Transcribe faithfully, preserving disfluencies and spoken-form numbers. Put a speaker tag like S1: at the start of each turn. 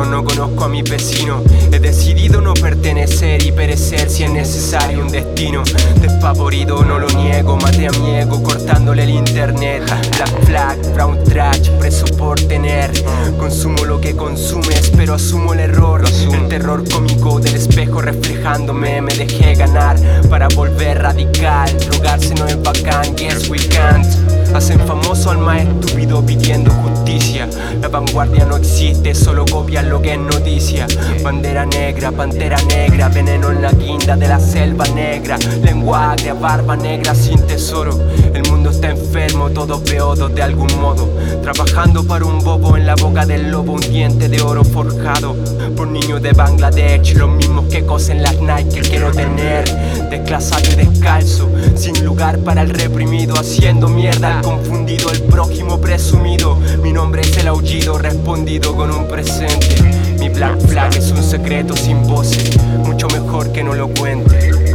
S1: no conozco a mi vecino. He decidido no pertenecer y perecer si es necesario un destino. Despavorido no lo niego, maté a mi ego cortándole el internet. Black flag, brown trash, preso por tener. Consumo lo que consumes, pero asumo el error. El terror cómico del espejo reflejándome. Me dejé ganar para volver radical. Drogarse no es bacán, yes we can't. Hacen famoso al más estúpido pidiendo justicia. La vanguardia no existe, solo copian lo que es noticia. Bandera negra, pantera negra, veneno en la guinda de la selva negra. Lengua agria, barba negra sin tesoro. El mundo está enfermo, todos beodos de algún modo. Trabajando para un bobo en la boca del lobo, un diente de oro forjado por niños de Bangladesh. Los mismos que cosen las Nike que quiero tener. Desclasado y descalzo, sin lugar para el reprimido. Haciendo mierda al confundido, el prójimo presumido. Mi nombre es el aullido respondido con un presente. Mi black flag es un secreto sin voces, mucho mejor que no lo cuente.